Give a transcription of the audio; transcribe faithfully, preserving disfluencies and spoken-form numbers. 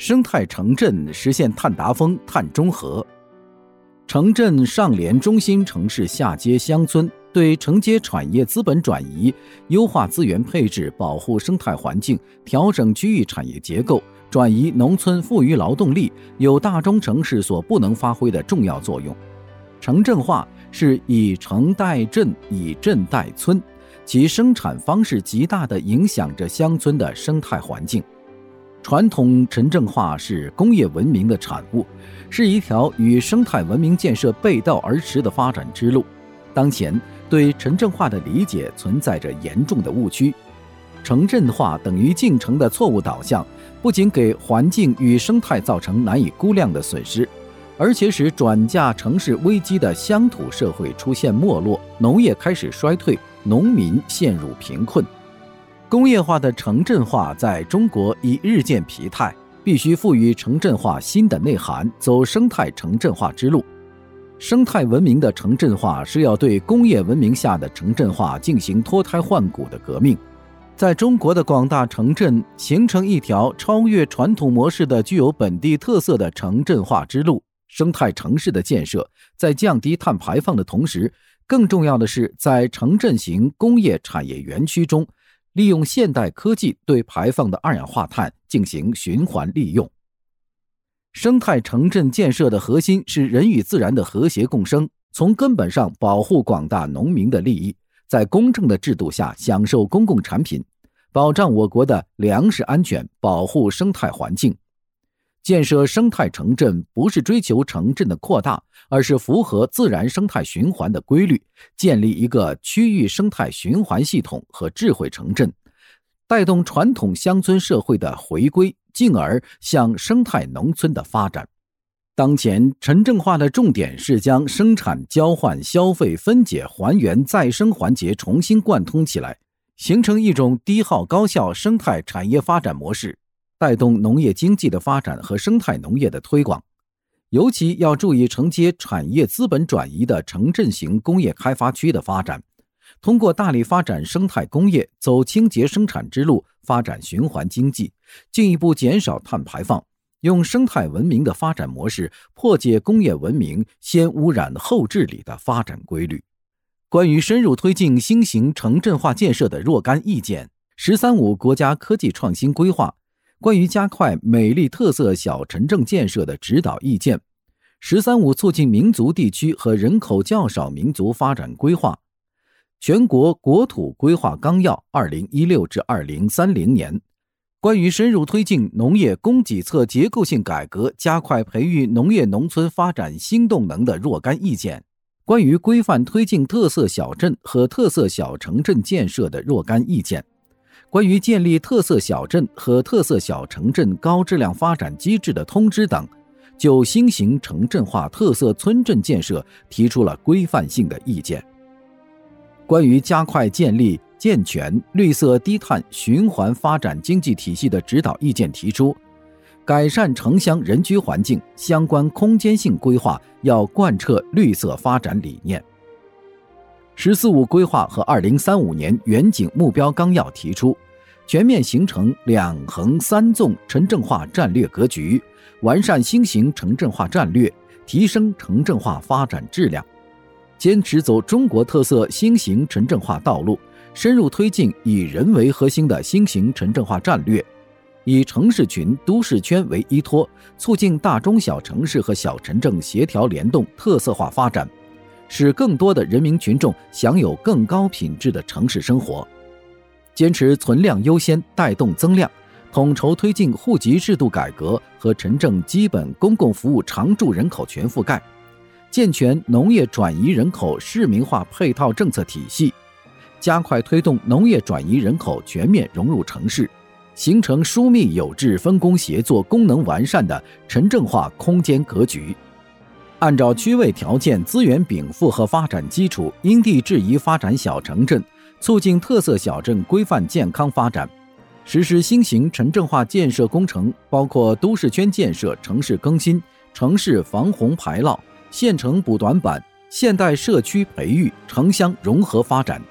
生态城镇实现碳达峰、碳中和。城镇上连中心城市，下接乡村，对承接产业资本转移、优化资源配置、保护生态环境、调整区域产业结构、转移农村富余劳动力，有大中城市所不能发挥的重要作用。城镇化是以城代镇，以镇代村，其生产方式极大地影响着乡村的生态环境。传统城镇化是工业文明的产物，是一条与生态文明建设背道而驰的发展之路。当前对城镇化的理解存在着严重的误区，城镇化等于进程的错误导向，不仅给环境与生态造成难以估量的损失，而且使转嫁城市危机的乡土社会出现没落，农业开始衰退，农民陷入贫困。工业化的城镇化在中国已日渐疲态，必须赋予城镇化新的内涵，走生态城镇化之路。生态文明的城镇化是要对工业文明下的城镇化进行脱胎换骨的革命，在中国的广大城镇形成一条超越传统模式的具有本地特色的城镇化之路。生态城市的建设在降低碳排放的同时，更重要的是在城镇型工业产业园区中，利用现代科技对排放的二氧化碳进行循环利用。生态城镇建设的核心是人与自然的和谐共生，从根本上保护广大农民的利益，在公正的制度下享受公共产品，保障我国的粮食安全，保护生态环境。建设生态城镇不是追求城镇的扩大，而是符合自然生态循环的规律，建立一个区域生态循环系统和智慧城镇，带动传统乡村社会的回归，进而向生态农村的发展。当前城镇化的重点是将生产、交换、消费、分解、还原、再生环节重新贯通起来，形成一种低耗高效生态产业发展模式，带动农业经济的发展和生态农业的推广。尤其要注意承接产业资本转移的城镇型工业开发区的发展，通过大力发展生态工业，走清洁生产之路，发展循环经济，进一步减少碳排放，用生态文明的发展模式破解工业文明先污染后治理的发展规律。关于深入推进新型城镇化建设的若干意见，十三五国家科技创新规划，关于加快美丽特色小城镇建设的指导意见，十三五促进民族地区和人口较少民族发展规划，全国国土规划纲要二零一六至二零三零年，关于深入推进农业供给侧结构性改革，加快培育农业农村发展新动能的若干意见，关于规范推进特色小镇和特色小城镇建设的若干意见，关于建立特色小镇和特色小城镇高质量发展机制的通知等，就新型城镇化特色村镇建设提出了规范性的意见。关于加快建立健全绿色低碳循环发展经济体系的指导意见提出，改善城乡人居环境，相关空间性规划要贯彻绿色发展理念。十四五规划和二零三五年远景目标纲要提出，全面形成两横三纵城镇化战略格局，完善新型城镇化战略，提升城镇化发展质量，坚持走中国特色新型城镇化道路，深入推进以人为核心的新型城镇化战略，以城市群、都市圈为依托，促进大中小城市和小城镇协调联动特色化发展，使更多的人民群众享有更高品质的城市生活。坚持存量优先，带动增量，统筹推进户籍制度改革和城镇基本公共服务常住人口全覆盖，健全农业转移人口市民化配套政策体系，加快推动农业转移人口全面融入城市，形成疏密有致、分工协作、功能完善的城镇化空间格局。按照区位条件、资源禀赋和发展基础，因地制宜发展小城镇，促进特色小镇规范健康发展。实施新型城镇化建设工程，包括都市圈建设、城市更新、城市防洪排涝、县城补短板、现代社区培育、城乡融合发展、